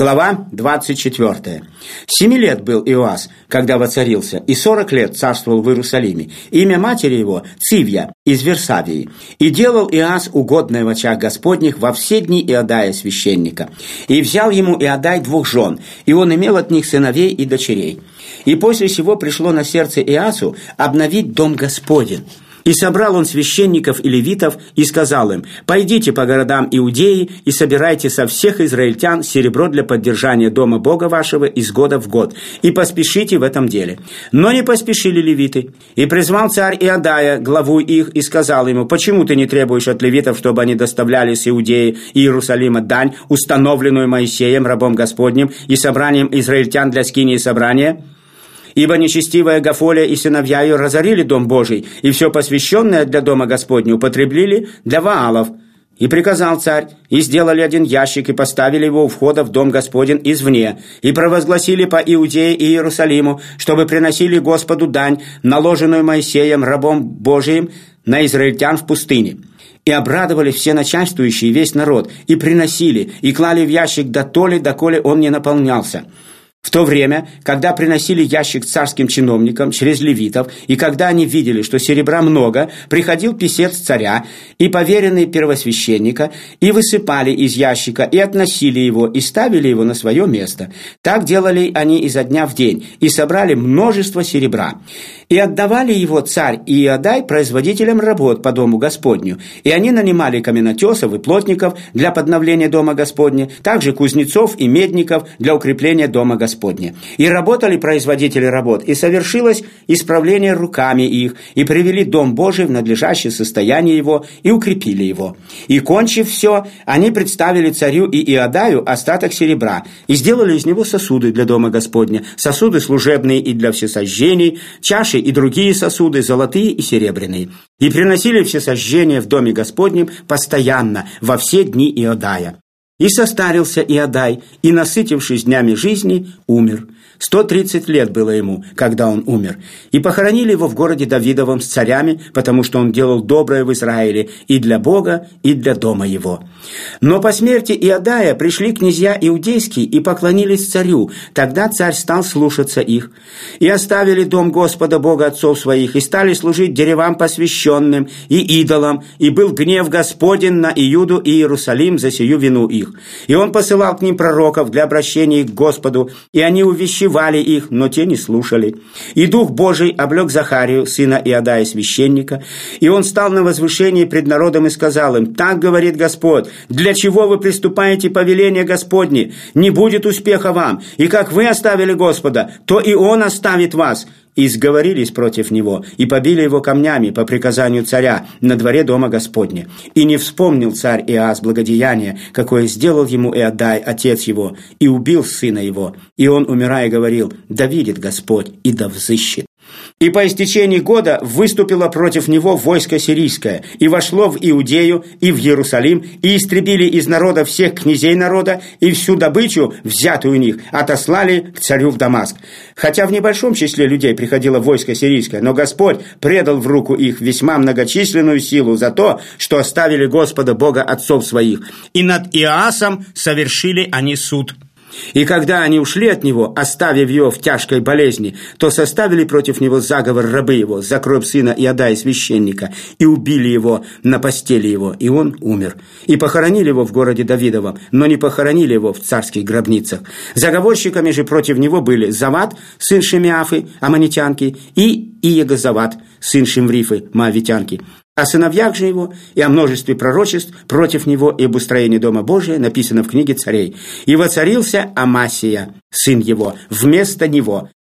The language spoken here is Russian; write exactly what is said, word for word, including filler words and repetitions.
Глава двадцать четвёртая. Семи лет был Иоас, когда воцарился, и сорок лет царствовал в Иерусалиме. Имя матери его Цивья из Версавии. И делал Иоас угодное в очах Господних во все дни Иодая священника. И взял ему Иодай двух жен, и он имел от них сыновей и дочерей. И после сего пришло на сердце Иоасу обновить дом Господень. И собрал он священников и левитов, и сказал им: «Пойдите по городам Иудеи и собирайте со всех израильтян серебро для поддержания дома Бога вашего из года в год, и поспешите в этом деле». Но не поспешили левиты. И призвал царь Иодая, главу их, и сказал ему: «Почему ты не требуешь от левитов, чтобы они доставляли с Иудеи и Иерусалима дань, установленную Моисеем, рабом Господним, и собранием израильтян для скинии собрания? Ибо нечестивая Гафоля и сыновья ее разорили дом Божий, и все посвященное для дома Господня употребили для Ваалов». И приказал царь, и сделали один ящик, и поставили его у входа в дом Господень извне, и провозгласили по Иудее и Иерусалиму, чтобы приносили Господу дань, наложенную Моисеем, рабом Божиим, на израильтян в пустыне. И обрадовали все начальствующие, весь народ, и приносили, и клали в ящик дотоле, доколе он не наполнялся. В то время, когда приносили ящик царским чиновникам через левитов, и когда они видели, что серебра много, приходил писец царя и поверенный первосвященника, и высыпали из ящика, и относили его, и ставили его на свое место. Так делали они изо дня в день, и собрали множество серебра. И отдавали его царь и Иодай производителям работ по дому Господню, и они нанимали каменотесов и плотников для подновления дома Господня, также кузнецов и медников для укрепления дома Господня. Господне. И работали производители работ, и совершилось исправление руками их, и привели дом Божий в надлежащее состояние его, и укрепили его. И, кончив все, они представили царю и Иодаю остаток серебра, и сделали из него сосуды для дома Господня, сосуды служебные и для всесожжений, чаши и другие сосуды, золотые и серебряные. И приносили всесожжения в доме Господнем постоянно, во все дни Иодая. И состарился Иодай, и, насытившись днями жизни, умер. Сто тридцать лет было ему, когда он умер. И похоронили его в городе Давидовом с царями, потому что он делал доброе в Израиле и для Бога, и для дома его. Но по смерти Иодая пришли князья иудейские и поклонились царю. Тогда царь стал слушаться их. И оставили дом Господа Бога отцов своих, и стали служить деревам посвященным и идолам, и был гнев Господень на Иуду и Иерусалим за сию вину их. И он посылал к ним пророков для обращения к Господу, и они увещевали их, но те не слушали. И Дух Божий облег Захарию, сына Иодая священника, и он стал на возвышении пред народом и сказал им: «Так говорит Господь, для чего вы приступаете повеление Господне? Не будет успеха вам, и как вы оставили Господа, то и Он оставит вас». И сговорились против него, и побили его камнями по приказанию царя на дворе дома Господня. И не вспомнил царь Иоас благодеяние, какое сделал ему Иодай, отец его, и убил сына его. И он, умирая, говорил: «Да видит Господь, и да взыщет». И по истечении года выступило против него войско сирийское, и вошло в Иудею и в Иерусалим, и истребили из народа всех князей народа, и всю добычу, взятую у них, отослали к царю в Дамаск. Хотя в небольшом числе людей приходило войско сирийское, но Господь предал в руку их весьма многочисленную силу за то, что оставили Господа Бога отцов своих, и над Иоасом совершили они суд. И когда они ушли от него, оставив его в тяжкой болезни, то составили против него заговор рабы его за кровь сына Иодая священника, и убили его на постели его, и он умер. И похоронили его в городе Давидовом, но не похоронили его в царских гробницах. Заговорщиками же против него были Завад, сын Шемиафы, аммонитянки, и Иегозавад, сын Шимрифы, моавитянки. О сыновьях же его и о множестве пророчеств против него и об устроении дома Божия написано в книге царей. И воцарился Амасия, сын его, вместо него,